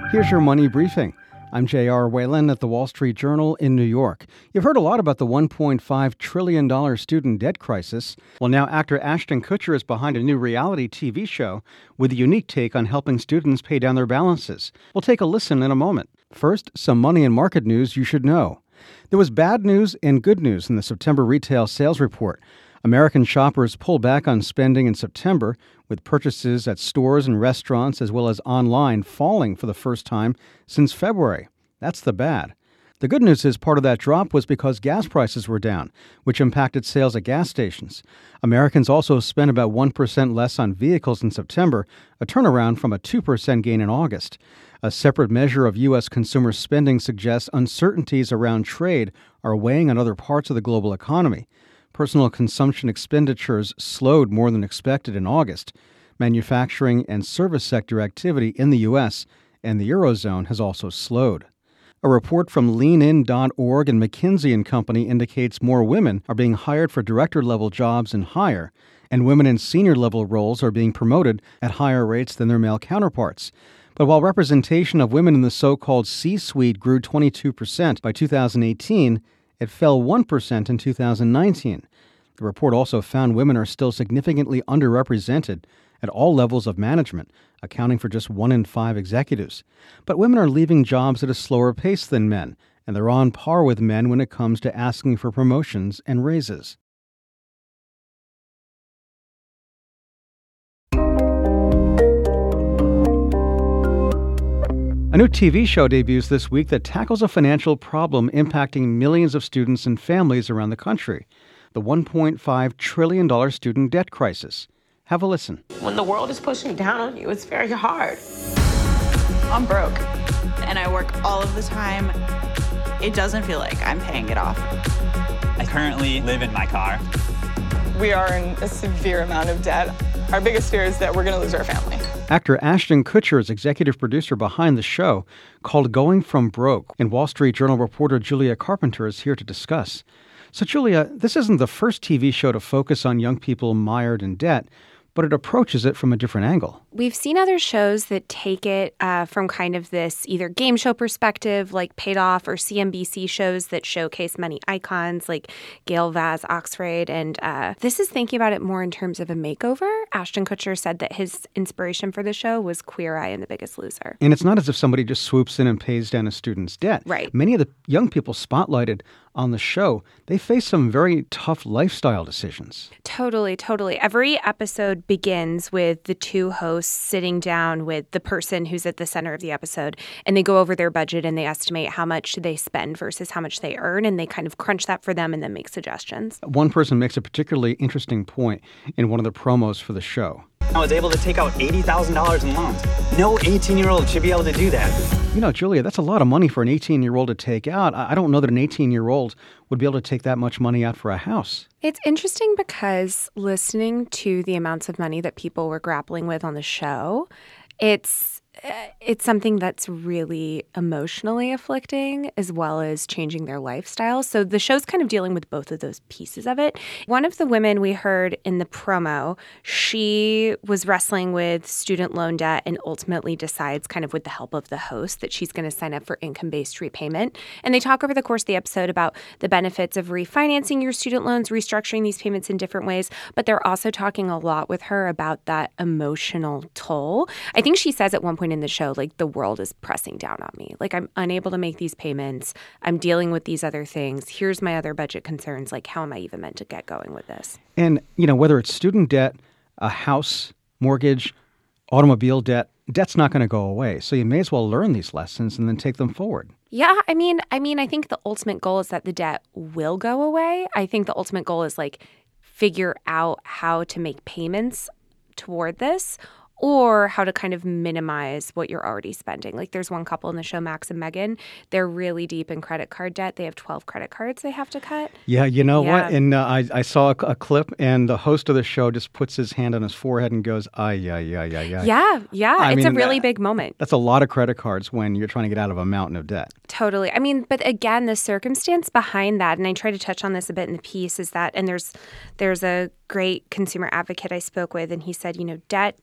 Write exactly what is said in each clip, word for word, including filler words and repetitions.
Here's your money briefing. I'm J R. Whalen at the Wall Street Journal in New York. You've heard a lot about the one point five trillion dollars student debt crisis. Well, now actor Ashton Kutcher is behind a new reality T V show with a unique take on helping students pay down their balances. We'll take a listen in a moment. First, some money and market news you should know. There was bad news and good news in the September retail sales report. American shoppers pulled back on spending in September, with purchases at stores and restaurants as well as online falling for the first time since February. That's the bad. The good news is part of that drop was because gas prices were down, which impacted sales at gas stations. Americans also spent about one percent less on vehicles in September, a turnaround from a two percent gain in August. A separate measure of U S consumer spending suggests uncertainties around trade are weighing on other parts of the global economy. Personal consumption expenditures slowed more than expected in August. Manufacturing and service sector activity in the U S and the Eurozone has also slowed. A report from lean in dot org and McKinsey and Company indicates more women are being hired for director-level jobs and higher, and women in senior-level roles are being promoted at higher rates than their male counterparts. But while representation of women in the so-called C-suite grew twenty-two percent by two thousand eighteen, it fell one percent in two thousand nineteen. The report also found women are still significantly underrepresented at all levels of management, accounting for just one in five executives. But women are leaving jobs at a slower pace than men, and they're on par with men when it comes to asking for promotions and raises. A new T V show debuts this week that tackles a financial problem impacting millions of students and families around the country, the one point five trillion dollars student debt crisis. Have a listen. When the world is pushing down on you, it's very hard. I'm broke, and I work all of the time. It doesn't feel like I'm paying it off. I currently live in my car. We are in a severe amount of debt. Our biggest fear is that we're going to lose our family. Actor Ashton Kutcher is executive producer behind the show called Going From Broke, and Wall Street Journal reporter Julia Carpenter is here to discuss. So, Julia, this isn't the first T V show to focus on young people mired in debt, but it approaches it from a different angle. We've seen other shows that take it uh, from kind of this either game show perspective, like Paid Off, or C N B C shows that showcase many icons like Gail Vaz Oxford. And uh, this is thinking about it more in terms of a makeover. Ashton Kutcher said that his inspiration for the show was Queer Eye and The Biggest Loser. And it's not as if somebody just swoops in and pays down a student's debt. Right. Many of the young people spotlighted on the show, they face some very tough lifestyle decisions. Totally, totally. Every episode begins with the two hosts sitting down with the person who's at the center of the episode, and they go over their budget and they estimate how much they spend versus how much they earn, and they kind of crunch that for them and then make suggestions. One person makes a particularly interesting point in one of the promos for the show. I was able to take out eighty thousand dollars in loans. No eighteen-year-old should be able to do that. You know, Julia, that's a lot of money for an eighteen-year-old to take out. I don't know that an eighteen-year-old would be able to take that much money out for a house. It's interesting because listening to the amounts of money that people were grappling with on the show, it's it's something that's really emotionally afflicting as well as changing their lifestyle. So the show's kind of dealing with both of those pieces of it. One of the women we heard in the promo, she was wrestling with student loan debt and ultimately decides kind of with the help of the host that she's going to sign up for income-based repayment. And they talk over the course of the episode about the benefits of refinancing your student loans, restructuring these payments in different ways. But they're also talking a lot with her about that emotional toll. I think she says at one point in the show, like, the world is pressing down on me. Like, I'm unable to make these payments. I'm dealing with these other things. Here's my other budget concerns. Like, how am I even meant to get going with this? And, you know, whether it's student debt, a house, mortgage, automobile debt, debt's not going to go away. So you may as well learn these lessons and then take them forward. Yeah, I mean, I mean, I think the ultimate goal is that the debt will go away. I think the ultimate goal is, like, figure out how to make payments toward this, or how to kind of minimize what you're already spending. Like, there's one couple in the show, Max and Megan. They're really deep in credit card debt. They have twelve credit cards they have to cut. Yeah, you know yeah. what? And uh, I, I saw a, a clip, and the host of the show just puts his hand on his forehead and goes, ay, ay, ay, ay, ay. Yeah, yeah. I it's mean, a really that, big moment. That's a lot of credit cards when you're trying to get out of a mountain of debt. Totally. I mean, but again, the circumstance behind that, and I try to touch on this a bit in the piece, is that, and there's there's a great consumer advocate I spoke with, and he said, you know, debt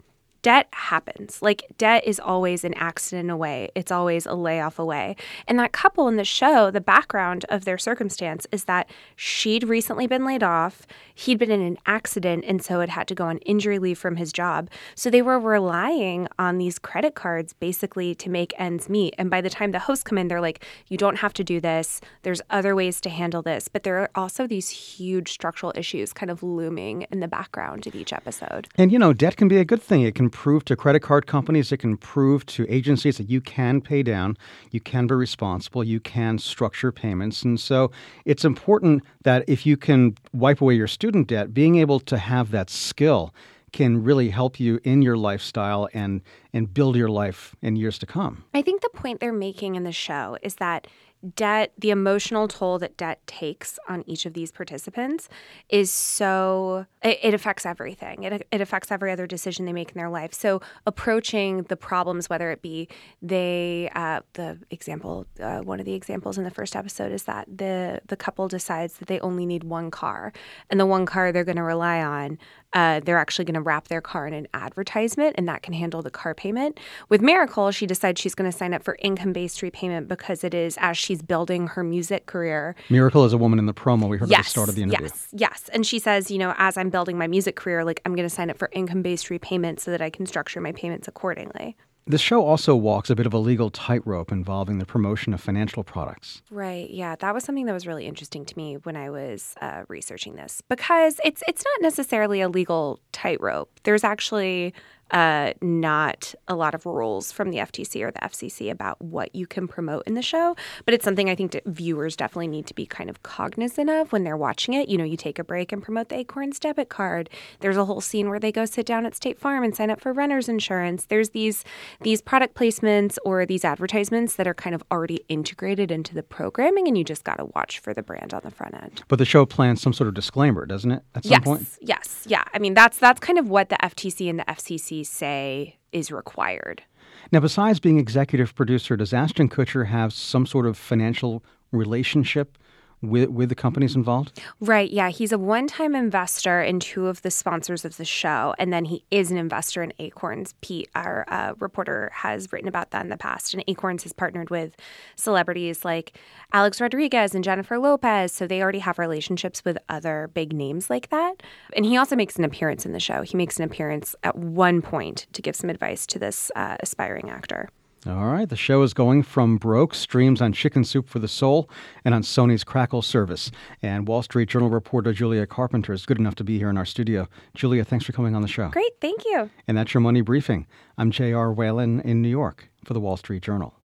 debt happens. Like, debt is always an accident away. It's always a layoff away. And that couple in the show, the background of their circumstance is that she'd recently been laid off. He'd been in an accident and so had had to go on injury leave from his job. So they were relying on these credit cards basically to make ends meet. And by the time the hosts come in, they're like, you don't have to do this. There's other ways to handle this. But there are also these huge structural issues kind of looming in the background of each episode. And, you know, debt can be a good thing. It can prove to credit card companies, it can prove to agencies that you can pay down, you can be responsible, you can structure payments. And so it's important that if you can wipe away your student debt, being able to have that skill can really help you in your lifestyle and and build your life in years to come. I think the point they're making in the show is that debt, the emotional toll that debt takes on each of these participants is so, it, it affects everything. It, it affects every other decision they make in their life. So approaching the problems, whether it be they, uh, the example, uh, one of the examples in the first episode is that the, the couple decides that they only need one car. And the one car they're going to rely on, uh, they're actually going to wrap their car in an advertisement, and that can handle the car payment. With Miracle, she decides she's going to sign up for income-based repayment because it is, as she's building her music career. Miracle is a woman in the promo we heard yes, at the start of the interview. Yes, yes. And she says, you know, as I'm building my music career, like, I'm going to sign up for income-based repayment so that I can structure my payments accordingly. The show also walks a bit of a legal tightrope involving the promotion of financial products. Right. Yeah, that was something that was really interesting to me when I was uh, researching this, because it's it's not necessarily a legal tightrope. There's actually uh, not a lot of rules from the F T C or the F C C about what you can promote in the show, but it's something I think that viewers definitely need to be kind of cognizant of when they're watching it. You know, you take a break and promote the Acorns debit card. There's a whole scene where they go sit down at State Farm and sign up for renter's insurance. There's these these product placements or these advertisements that are kind of already integrated into the programming, and you just got to watch for the brand on the front end. But the show plans some sort of disclaimer, doesn't it, at some yes, point? Yes, yeah. I mean, that's that's kind of what the F T C and the F C C say is required. Now, besides being executive producer, does Ashton Kutcher have some sort of financial relationship with with the companies involved? Right, yeah. He's a one-time investor in two of the sponsors of the show, and then he is an investor in Acorns. Pete, our uh, reporter, has written about that in the past, and Acorns has partnered with celebrities like Alex Rodriguez and Jennifer Lopez, so they already have relationships with other big names like that. And he also makes an appearance in the show. He makes an appearance at one point to give some advice to this uh, aspiring actor. All right. The show is going from broke, streams on Chicken Soup for the Soul and on Sony's Crackle service. And Wall Street Journal reporter Julia Carpenter is good enough to be here in our studio. Julia, thanks for coming on the show. Great. Thank you. And that's your Money Briefing. I'm J R. Whalen in New York for the Wall Street Journal.